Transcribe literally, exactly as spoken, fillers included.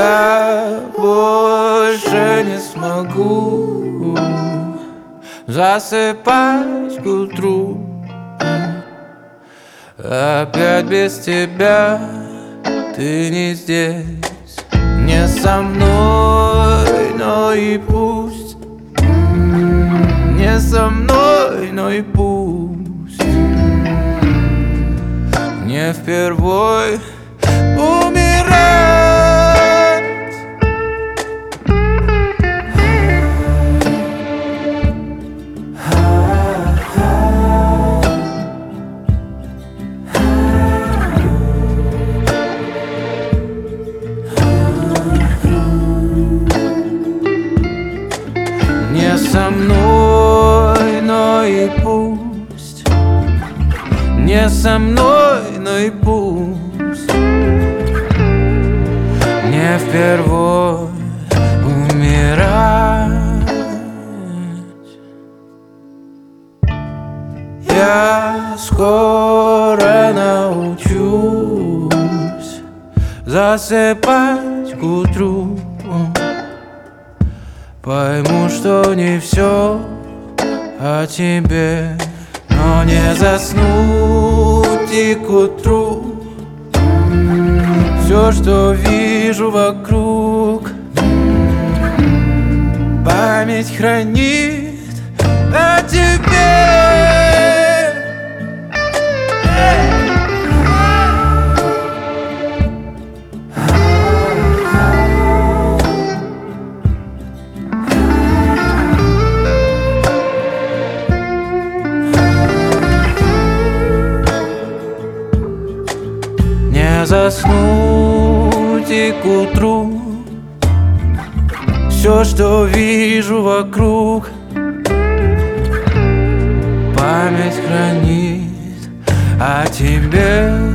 Я больше не смогу засыпать к утру. Опять без тебя, ты не здесь, не со мной, но и пусть. Не со мной, но и пусть. Не впервой умирать. Не со мной, но и пусть. Не со мной, но и пусть. Не впервой умирать. Я скоро научусь засыпать к утру. Пойму, что не все о тебе, но не заснуть и к утру. Все, что вижу вокруг, память хранит о тебе. Не заснуть и к утру. Все, что вижу вокруг, память хранит о тебе.